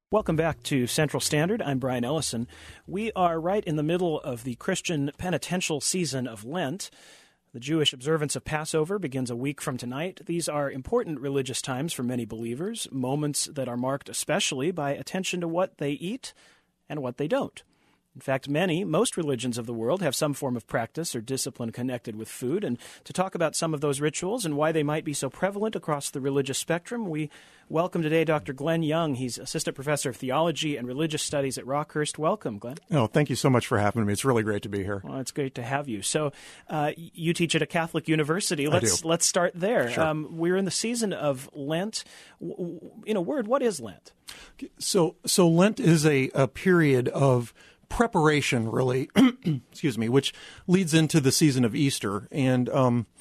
Welcome back to Central Standard. I'm Brian Ellison. We are right in the middle of the Christian penitential season of Lent. The Jewish observance of Passover begins a week from tonight. These are important religious times for many believers, moments that are marked especially by attention to what they eat and what they don't. In fact, most religions of the world have some form of practice or discipline connected with food. And to talk about some of those rituals and why they might be so prevalent across the religious spectrum, we welcome today Dr. Glenn Young. He's Assistant Professor of Theology and Religious Studies at Rockhurst. Welcome, Glenn. Oh, thank you so much for having me. It's really great to be here. Well, it's great to have you. So you teach at a Catholic university. Let's start there. Sure. We're in the season of Lent. In a word, what is Lent? So Lent is a period of preparation, really, excuse me, which leads into the season of Easter. And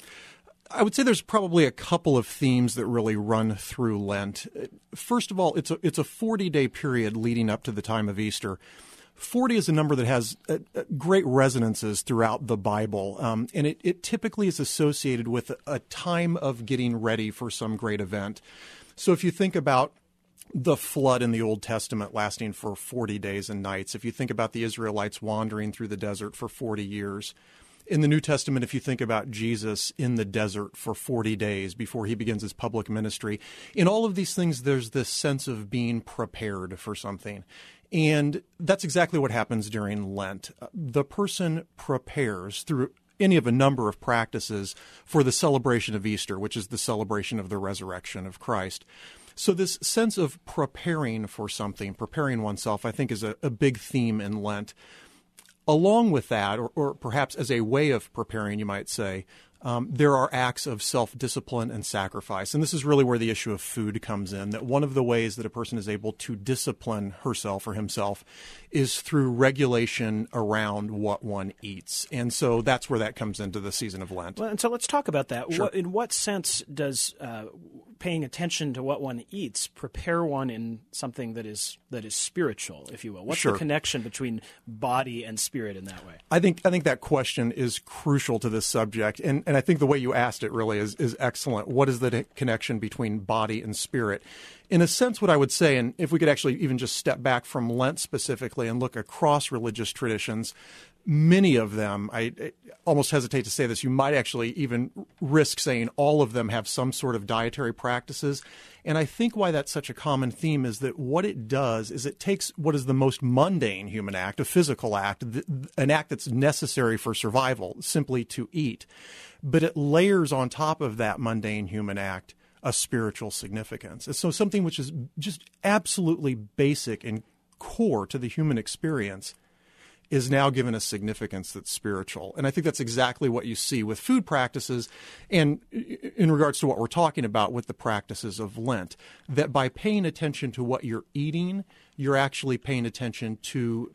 I would say there's probably a couple of themes that really run through Lent. First of all, it's a 40-day period leading up to the time of Easter. 40 is a number that has great resonances throughout the Bible, and it typically is associated with a time of getting ready for some great event. So if you think about the flood in the Old Testament lasting for 40 days and nights, if you think about the Israelites wandering through the desert for 40 years, in the New Testament, if you think about Jesus in the desert for 40 days before he begins his public ministry, in all of these things, there's this sense of being prepared for something. And that's exactly what happens during Lent. The person prepares through any of a number of practices for the celebration of Easter, which is the celebration of the resurrection of Christ. So this sense of preparing for something, preparing oneself, I think is a big theme in Lent. Along with that, or perhaps as a way of preparing, you might say, there are acts of self-discipline and sacrifice. And this is really where the issue of food comes in, that one of the ways that a person is able to discipline herself or himself is through regulation around what one eats. And so that's where that comes into the season of Lent. Well, and so let's talk about that. Sure. In what sense does paying attention to what one eats prepare one in something that is spiritual, if you will? What's Sure. the connection between body and spirit in that way? I think that question is crucial to this subject, and I think the way you asked it really is excellent. What is the connection between body and spirit? In a sense, what I would say, and if we could actually even just step back from Lent specifically and look across religious traditions, many of them, I almost hesitate to say this, you might actually even risk saying all of them have some sort of dietary practices. And I think why that's such a common theme is that what it does is it takes what is the most mundane human act, a physical act, an act that's necessary for survival, simply to eat, but it layers on top of that mundane human act a spiritual significance. And so something which is just absolutely basic and core to the human experience is now given a significance that's spiritual. And I think that's exactly what you see with food practices and in regards to what we're talking about with the practices of Lent, that by paying attention to what you're eating, you're actually paying attention to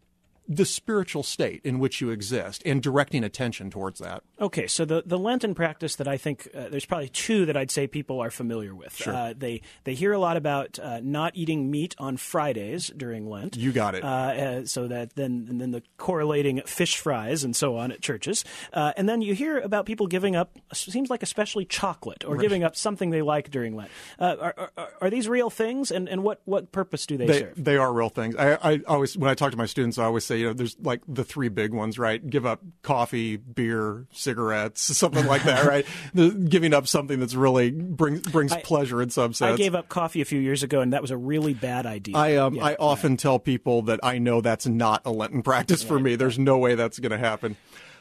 the spiritual state in which you exist and directing attention towards that. Okay, so the Lenten practice that I think there's probably two that I'd say people are familiar with. Sure. They hear a lot about not eating meat on Fridays during Lent. You got it. So that then the correlating fish fries and so on at churches. And then you hear about people giving up, seems like especially chocolate, or Right. giving up something they like during Lent. Are these real things, and what purpose do they serve? They are real things. I always, when I talk to my students, I always say, there's like the three big ones, right? Give up coffee, beer, cigarettes, something like that, right? Giving up something that's really brings pleasure in some sense. I gave up coffee a few years ago, and that was a really bad idea. I often tell people that I know that's not a Lenten practice for me. There's no way that's going to happen.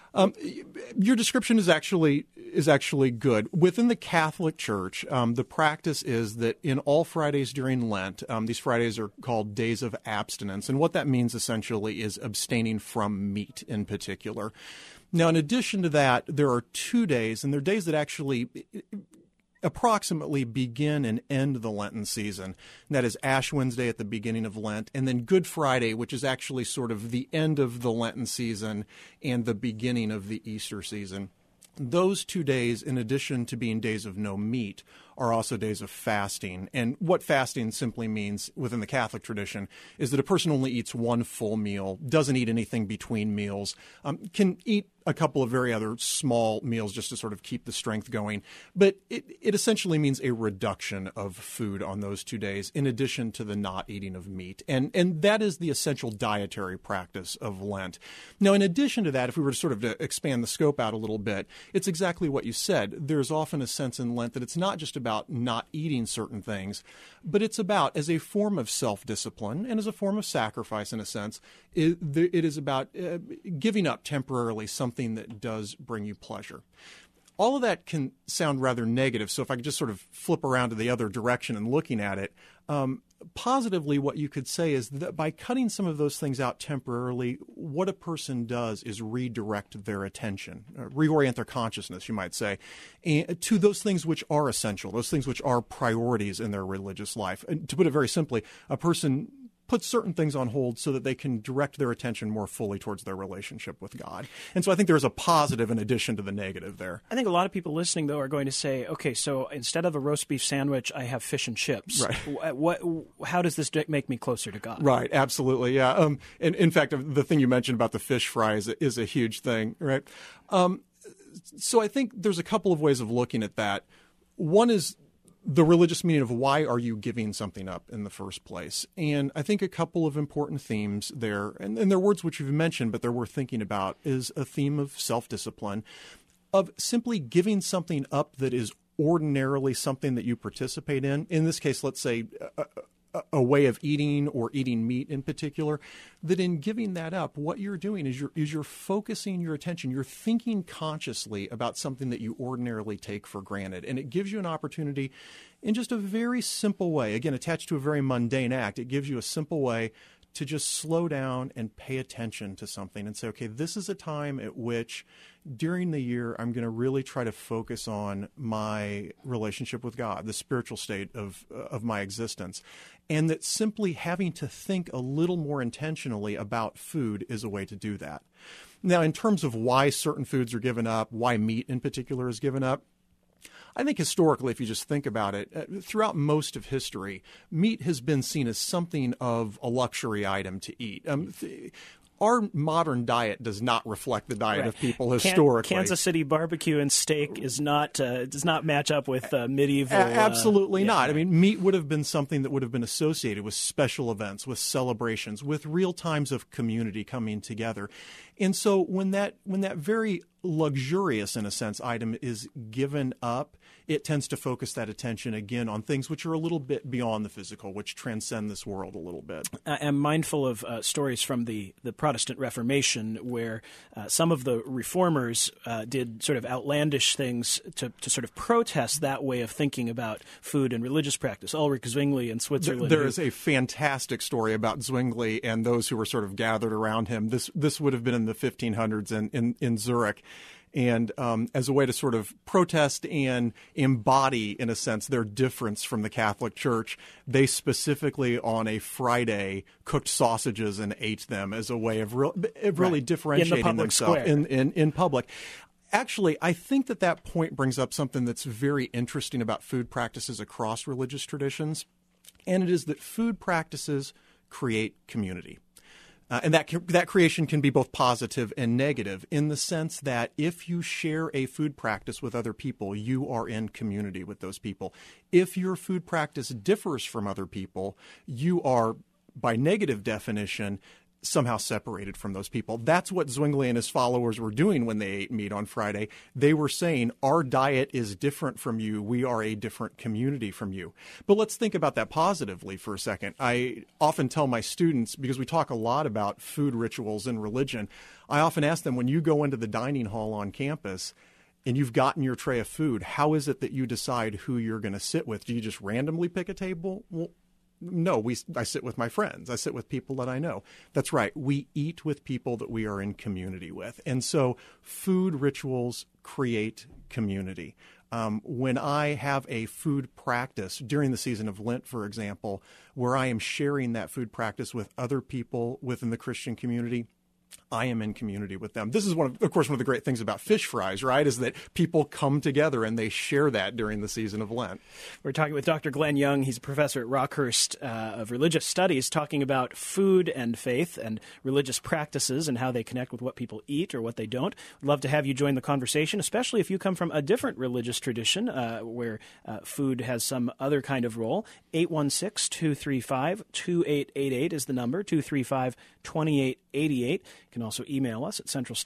Your description is actually good. Within the Catholic Church, the practice is that in all Fridays during Lent, these Fridays are called days of abstinence. And what that means essentially is abstaining from meat in particular. Now, in addition to that, there are 2 days, and they're days that actually approximately begin and end the Lenten season. And that is Ash Wednesday at the beginning of Lent, and then Good Friday, which is actually sort of the end of the Lenten season and the beginning of the Easter season. Those 2 days, in addition to being days of no meat, are also days of fasting. And what fasting simply means within the Catholic tradition is that a person only eats one full meal, doesn't eat anything between meals, can eat a couple of very other small meals just to sort of keep the strength going. But it essentially means a reduction of food on those 2 days in addition to the not eating of meat. And that is the essential dietary practice of Lent. Now, in addition to that, if we were to sort of to expand the scope out a little bit, it's exactly what you said. There's often a sense in Lent that it's not just about not eating certain things, but it's about, as a form of self-discipline and as a form of sacrifice in a sense, it is about giving up temporarily something that does bring you pleasure. All of that can sound rather negative, so if I could just sort of flip around to the other direction and looking at it, positively what you could say is that by cutting some of those things out temporarily, what a person does is redirect their attention, reorient their consciousness, you might say, to those things which are essential, those things which are priorities in their religious life. And to put it very simply, a person put certain things on hold so that they can direct their attention more fully towards their relationship with God. And so I think there's a positive in addition to the negative there. I think a lot of people listening, though, are going to say, okay, so instead of a roast beef sandwich, I have fish and chips. Right. How does this make me closer to God? Right, absolutely, yeah. And in fact, the thing you mentioned about the fish fry is a huge thing, right? So I think there's a couple of ways of looking at that. One is the religious meaning of why are you giving something up in the first place? And I think a couple of important themes there, and they're words which you've mentioned, but they're worth thinking about, is a theme of self-discipline, of simply giving something up that is ordinarily something that you participate in. In this case, let's say a way of eating or eating meat in particular, that in giving that up, what you're doing is you're focusing your attention. You're thinking consciously about something that you ordinarily take for granted. And it gives you an opportunity in just a very simple way, again, attached to a very mundane act. It gives you a simple way to just slow down and pay attention to something and say, okay, this is a time at which during the year I'm going to really try to focus on my relationship with God, the spiritual state of my existence, and that simply having to think a little more intentionally about food is a way to do that. Now, in terms of why certain foods are given up, why meat in particular is given up, I think historically, if you just think about it, throughout most of history, meat has been seen as something of a luxury item to eat. Our modern diet does not reflect the diet of people historically. Kansas City barbecue and steak is not does not match up with medieval. Absolutely not. I mean, meat would have been something that would have been associated with special events, with celebrations, with real times of community coming together. And so when that very luxurious, in a sense, item is given up, it tends to focus that attention again on things which are a little bit beyond the physical, which transcend this world a little bit. I'm mindful of stories from the Protestant Reformation where some of the reformers did sort of outlandish things to sort of protest that way of thinking about food and religious practice. Ulrich Zwingli in Switzerland. There is a fantastic story about Zwingli and those who were sort of gathered around him. This would have been in the 1500s in Zurich. And as a way to sort of protest and embody, in a sense, their difference from the Catholic Church, they specifically on a Friday cooked sausages and ate them as a way of really differentiating themselves in public. Actually, I think that point brings up something that's very interesting about food practices across religious traditions, and it is that food practices create community. And that creation can be both positive and negative in the sense that if you share a food practice with other people, you are in community with those people. If your food practice differs from other people, you are, by negative definition, somehow separated from those people. That's what Zwingli and his followers were doing when they ate meat on Friday. They were saying, our diet is different from you. We are a different community from you. But let's think about that positively for a second. I often tell my students, because we talk a lot about food rituals in religion, I often ask them, when you go into the dining hall on campus and you've gotten your tray of food, how is it that you decide who you're going to sit with? Do you just randomly pick a table? Well, no, I sit with my friends. I sit with people that I know. That's right. We eat with people that we are in community with. And so food rituals create community. When I have a food practice during the season of Lent, for example, where I am sharing that food practice with other people within the Christian community, I am in community with them. This is of course, one of the great things about fish fries, right, is that people come together and they share that during the season of Lent. We're talking with Dr. Glenn Young. He's a professor at Rockhurst of Religious Studies, talking about food and faith and religious practices and how they connect with what people eat or what they don't. We'd love to have you join the conversation, especially if you come from a different religious tradition where food has some other kind of role. 816-235-2888 is the number, 235-2888. You can also email us at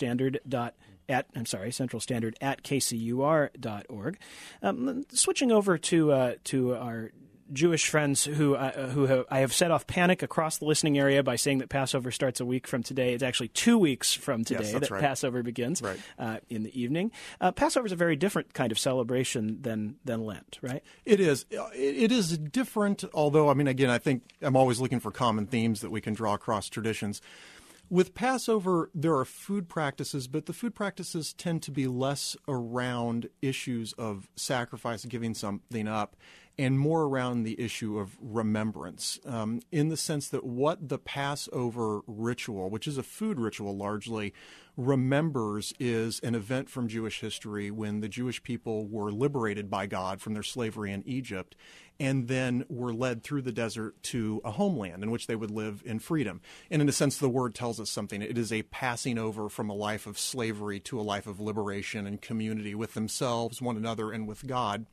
centralstandard@kcur.org. Switching over to our Jewish friends who I have set off panic across the listening area by saying that Passover starts a week from today. It's actually 2 weeks from today that right. Passover begins in the evening. Passover is a very different kind of celebration than Lent, right? It is. It is different, although, I mean, again, I think I'm always looking for common themes that we can draw across traditions. With Passover, there are food practices, but the food practices tend to be less around issues of sacrifice, giving something up, and more around the issue of remembrance, in the sense that what the Passover ritual, which is a food ritual largely, remembers is an event from Jewish history when the Jewish people were liberated by God from their slavery in Egypt and then were led through the desert to a homeland in which they would live in freedom. And in a sense, the word tells us something. It is a passing over from a life of slavery to a life of liberation and community with themselves, one another, and with God.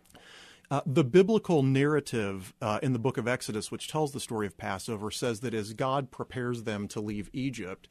The biblical narrative in the book of Exodus, which tells the story of Passover, says that as God prepares them to leave Egypt,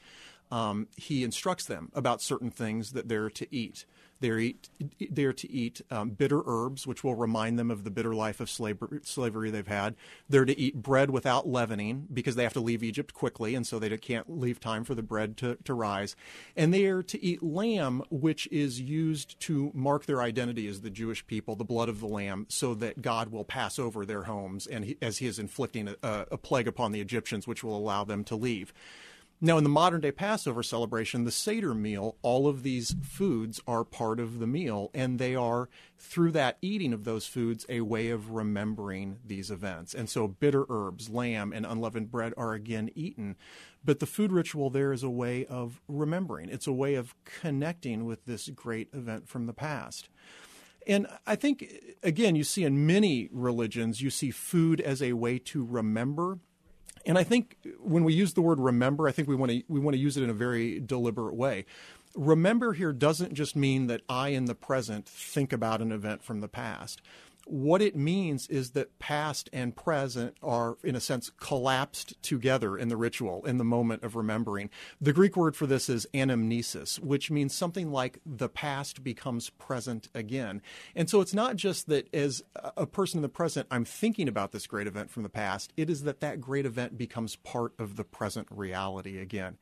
he instructs them about certain things that they're to eat. They're to eat bitter herbs, which will remind them of the bitter life of slavery they've had. They're to eat bread without leavening because they have to leave Egypt quickly, and so they can't leave time for the bread to rise. And they are to eat lamb, which is used to mark their identity as the Jewish people, the blood of the lamb, so that God will pass over their homes and as he is inflicting a plague upon the Egyptians, which will allow them to leave. Now, in the modern-day Passover celebration, the Seder meal, all of these foods are part of the meal, and they are, through that eating of those foods, a way of remembering these events. And so bitter herbs, lamb, and unleavened bread are again eaten. But the food ritual there is a way of remembering. It's a way of connecting with this great event from the past. And I think, again, you see in many religions, you see food as a way to remember. And I think when we use the word remember, I think we want to use it in a very deliberate way. Remember here doesn't just mean that I, in the present, think about an event from the past. What it means is that past and present are, in a sense, collapsed together in the ritual, in the moment of remembering. The Greek word for this is anamnesis, which means something like the past becomes present again. And so it's not just that as a person in the present, I'm thinking about this great event from the past. It is that great event becomes part of the present reality again.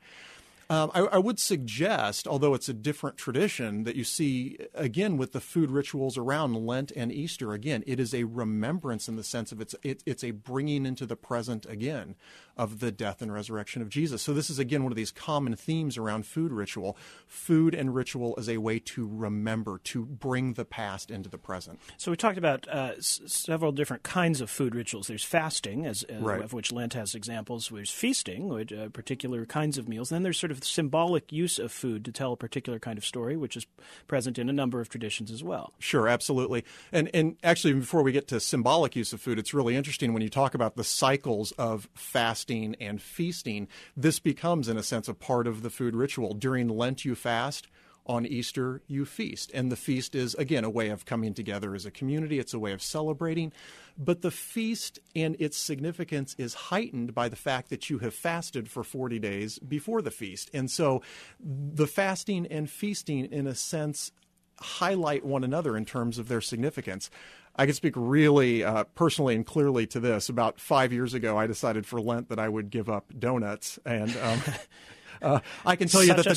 I would suggest, although it's a different tradition, that you see, again, with the food rituals around Lent and Easter, again, it is a remembrance in the sense of it's a bringing into the present again of the death and resurrection of Jesus. So this is, again, one of these common themes around food ritual. Food and ritual as a way to remember, to bring the past into the present. So we talked about several different kinds of food rituals. There's fasting, right, of which Lent has examples. There's feasting, which particular kinds of meals. And then there's sort of symbolic use of food to tell a particular kind of story, which is present in a number of traditions as well. Sure, absolutely. And actually, before we get to symbolic use of food, it's really interesting when you talk about the cycles of fasting and feasting. This becomes, in a sense, a part of the food ritual. During Lent, you fast. On Easter, you feast. And the feast is, again, a way of coming together as a community. It's a way of celebrating. But the feast and its significance is heightened by the fact that you have fasted for 40 days before the feast. And so the fasting and feasting, in a sense, highlight one another in terms of their significance. I can speak really personally and clearly to this. About 5 years ago, I decided for Lent that I would give up donuts. And I can tell you that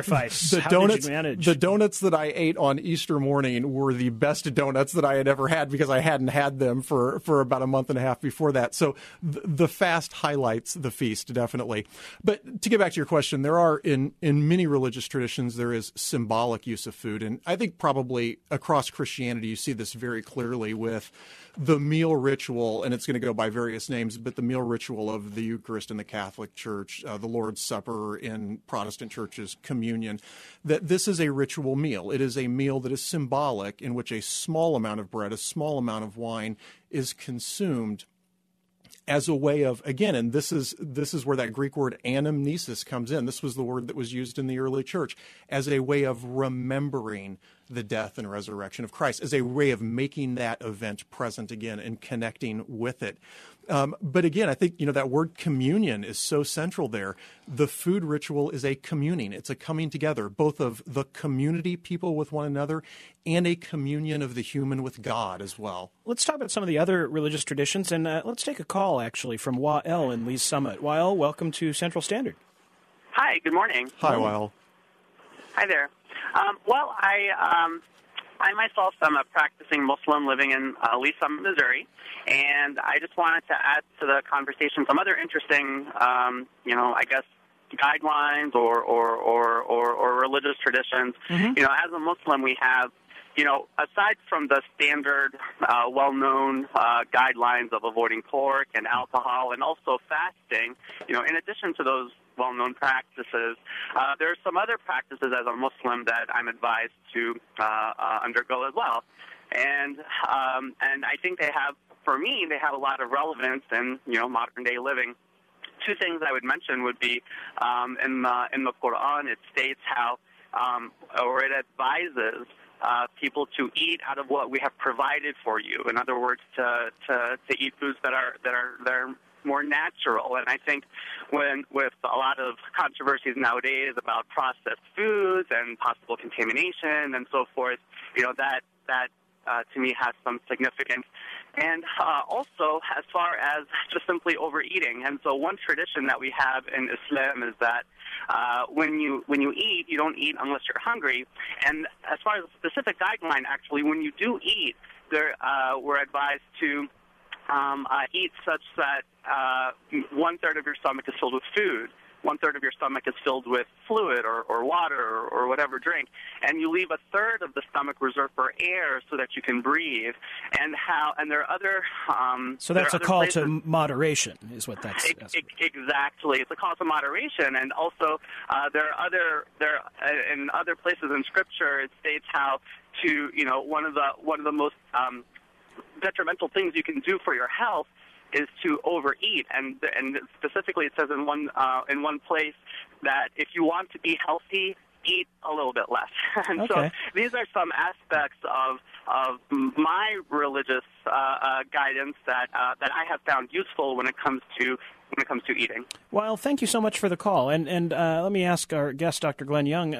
the donuts that I ate on Easter morning were the best donuts that I had ever had because I hadn't had them for about a month and a half before that. So the fast highlights the feast, definitely. But to get back to your question, there are in many religious traditions, there is symbolic use of food. And I think probably across Christianity, you see this very clearly with the meal ritual, and it's going to go by various names, but the meal ritual of the Eucharist in the Catholic Church, the Lord's Supper in Protestant churches, communion, that this is a ritual meal. It is a meal that is symbolic in which a small amount of bread, a small amount of wine is consumed as a way of, again, and this is where that Greek word anamnesis comes in. This was the word that was used in the early church as a way of remembering the death and resurrection of Christ, as a way of making that event present again and connecting with it. But again, I think, that word communion is so central there. The food ritual is a communing. It's a coming together, both of the community people with one another and a communion of the human with God as well. Let's talk about some of the other religious traditions, and let's take a call, actually, from Wael in Lee's Summit. Wael, welcome to Central Standard. Hi, good morning. Hi, Wael. Hi there. Well, I myself am a practicing Muslim living in Lee's Summit, Missouri, and I just wanted to add to the conversation some other interesting, I guess, guidelines or religious traditions. Mm-hmm. As a Muslim, we have, aside from the standard, well-known guidelines of avoiding pork and alcohol and also fasting, in addition to those well-known practices, there are some other practices as a Muslim that I'm advised to undergo as well. And I think for me, they have a lot of relevance in, modern-day living. Two things I would mention would be in the Quran, it states how, or it advises people to eat out of what we have provided for you. In other words, to eat foods that are more natural. And I think with a lot of controversies nowadays about processed foods and possible contamination and so forth, that to me has some significance. And also as far as just simply overeating. And so one tradition that we have in Islam is that when you eat, you don't eat unless you're hungry. And as far as a specific guideline, actually, when you do eat, we're advised to eat such that 1/3 of your stomach is filled with food, 1/3 of your stomach is filled with fluid or water or whatever drink, and you leave 1/3 of the stomach reserved for air so that you can breathe. And there are other so that's a call to moderation, is what that's exactly. It's a call to moderation, and also in other places in Scripture it states how to one of the most detrimental things you can do for your health is to overeat, and specifically it says in one place that if you want to be healthy, eat a little bit less. And okay. So these are some aspects of my religious guidance that I have found useful when it comes to eating. Well, thank you so much for the call. And let me ask our guest, Dr. Glenn Young,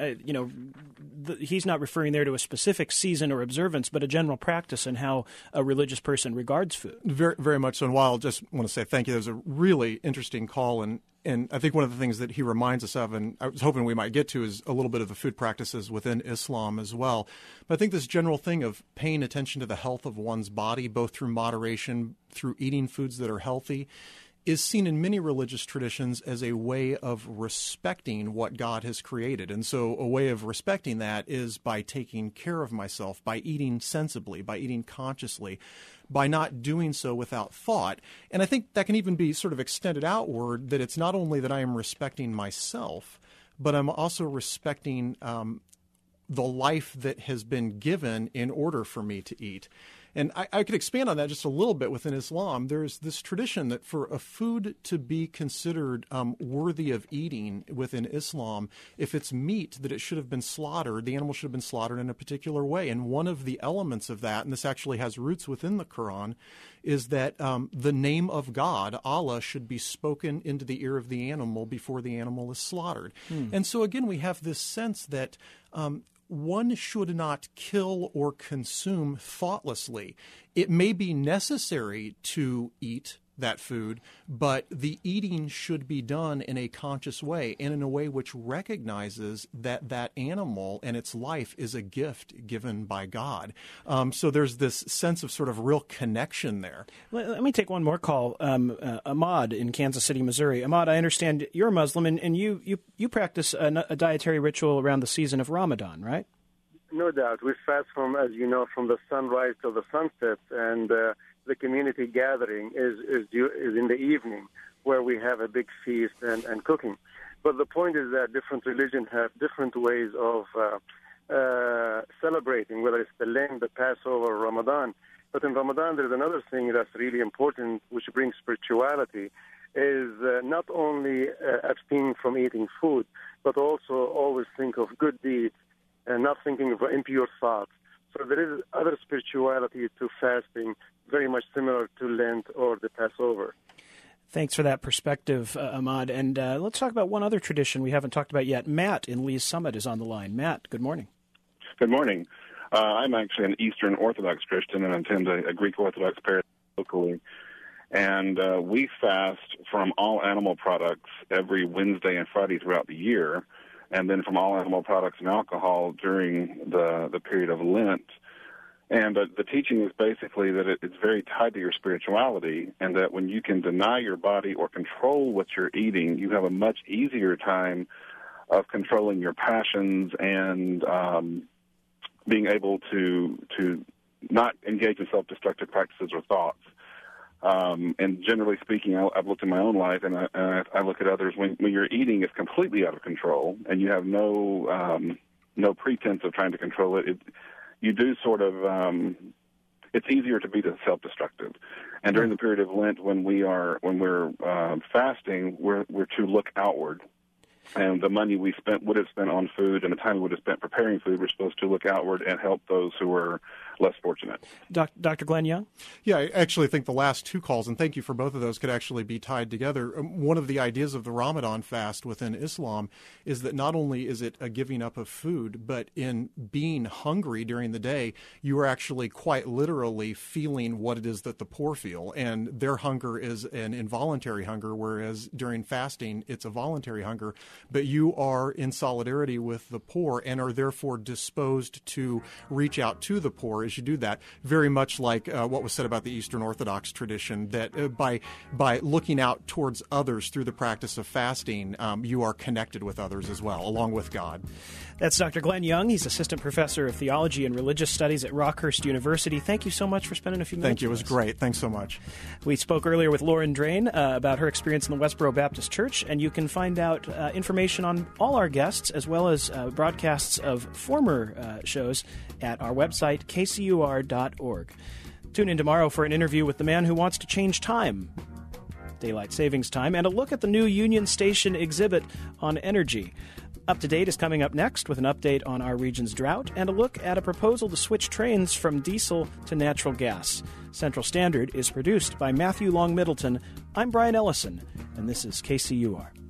he's not referring there to a specific season or observance, but a general practice in how a religious person regards food. Very, very much so. And while I just want to say thank you, that was a really interesting call. And I think one of the things that he reminds us of, and I was hoping we might get to, is a little bit of the food practices within Islam as well. But I think this general thing of paying attention to the health of one's body, both through moderation, through eating foods that are healthy, is seen in many religious traditions as a way of respecting what God has created. And so a way of respecting that is by taking care of myself, by eating sensibly, by eating consciously, by not doing so without thought. And I think that can even be sort of extended outward, that it's not only that I am respecting myself, but I'm also respecting the life that has been given in order for me to eat. And I could expand on that just a little bit within Islam. There's this tradition that for a food to be considered worthy of eating within Islam, if it's meat, that it should have been slaughtered, the animal should have been slaughtered in a particular way. And one of the elements of that, and this actually has roots within the Quran, is that the name of God, Allah, should be spoken into the ear of the animal before the animal is slaughtered. And so again, we have this sense that one should not kill or consume thoughtlessly. It may be necessary to eat that food, but the eating should be done in a conscious way and in a way which recognizes that that animal and its life is a gift given by God. So there's this sense of sort of real connection there. Let me take one more call. Ahmad in Kansas City, Missouri. Ahmad, I understand you're a Muslim, and you practice a dietary ritual around the season of Ramadan, right? No doubt. We fast from the sunrise till the sunset, and the community gathering is in the evening, where we have a big feast and cooking. But the point is that different religions have different ways of celebrating, whether it's the Lent, the Passover, Ramadan. But in Ramadan, there's another thing that's really important, which brings spirituality, is not only abstaining from eating food, but also always think of good deeds and not thinking of impure thoughts. So there is other spirituality to fasting, very much similar to Lent or the Passover. Thanks for that perspective, Ahmad. And let's talk about one other tradition we haven't talked about yet. Matt in Lee's Summit is on the line. Matt, good morning. Good morning. I'm actually an Eastern Orthodox Christian and attend a Greek Orthodox parish locally. And we fast from all animal products every Wednesday and Friday throughout the year, and then from all animal products and alcohol during the period of Lent. And the teaching is basically that it's very tied to your spirituality, and that when you can deny your body or control what you're eating, you have a much easier time of controlling your passions and being able to not engage in self-destructive practices or thoughts. And generally speaking, I've looked at my own life, and I look at others. When your eating is completely out of control, and you have no pretense of trying to control it, you do sort of. It's easier to be self-destructive. And during the period of Lent, when we're fasting, we're to look outward. And the money we would have spent on food and the time we would have spent preparing food, we're supposed to look outward and help those who are less fortunate. Dr. Glenn Young? Yeah, I actually think the last two calls, and thank you for both of those, could actually be tied together. One of the ideas of the Ramadan fast within Islam is that not only is it a giving up of food, but in being hungry during the day, you are actually quite literally feeling what it is that the poor feel. And their hunger is an involuntary hunger, whereas during fasting, it's a voluntary hunger. But you are in solidarity with the poor and are therefore disposed to reach out to the poor as you do that, very much like what was said about the Eastern Orthodox tradition, that by looking out towards others through the practice of fasting, you are connected with others as well, along with God. That's Dr. Glenn Young. He's Assistant Professor of Theology and Religious Studies at Rockhurst University. Thank you so much for spending a few minutes Thank you. It was great. Thanks so much. We spoke earlier with Lauren Drain about her experience in the Westboro Baptist Church, and you can find out information on all our guests as well as broadcasts of former shows at our website, kcur.org. Tune in tomorrow for an interview with the man who wants to change time, daylight savings time, and a look at the new Union Station exhibit on energy. Up to Date is coming up next with an update on our region's drought and a look at a proposal to switch trains from diesel to natural gas. Central Standard is produced by Matthew Long Middleton. I'm Brian Ellison, and this is KCUR.